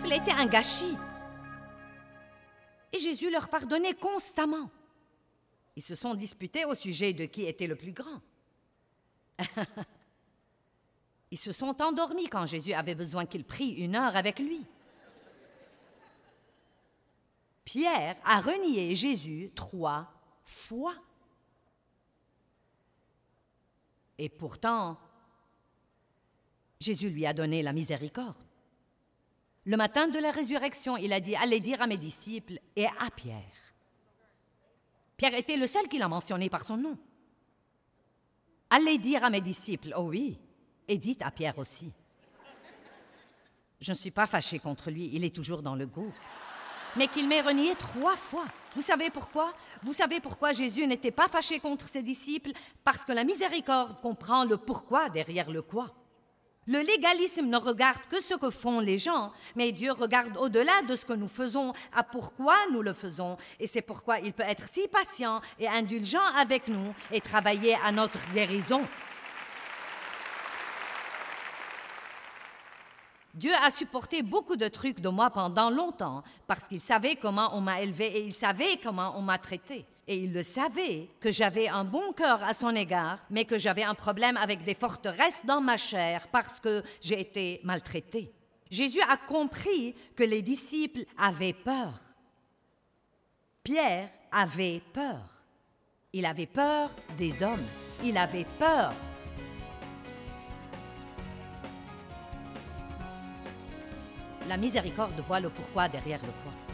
disciples étaient un gâchis. Et Jésus leur pardonnait constamment. Ils se sont disputés au sujet de qui était le plus grand. Ils se sont endormis quand Jésus avait besoin qu'ils prient 1 heure avec lui. Pierre a renié Jésus 3 fois. Et pourtant, Jésus lui a donné la miséricorde. Le matin de la résurrection, il a dit « Allez dire à mes disciples et à Pierre ». Pierre était le seul qui l'a mentionné par son nom. « Allez dire à mes disciples ». Oh oui, et dites à Pierre aussi. Je ne suis pas fâchée contre lui, il est toujours dans le groupe. Mais qu'il m'ait renié 3 fois. Vous savez pourquoi? Vous savez pourquoi Jésus n'était pas fâché contre ses disciples? Parce que la miséricorde comprend le pourquoi derrière le quoi. Le légalisme ne regarde que ce que font les gens, mais Dieu regarde au-delà de ce que nous faisons, à pourquoi nous le faisons. Et c'est pourquoi il peut être si patient et indulgent avec nous et travailler à notre guérison. Dieu a supporté beaucoup de trucs de moi pendant longtemps parce qu'il savait comment on m'a élevé et il savait comment on m'a traité. Et il le savait que j'avais un bon cœur à son égard, mais que j'avais un problème avec des forteresses dans ma chair parce que j'ai été maltraitée. Jésus a compris que les disciples avaient peur. Pierre avait peur. Il avait peur des hommes. Il avait peur. La miséricorde voit le pourquoi derrière le quoi.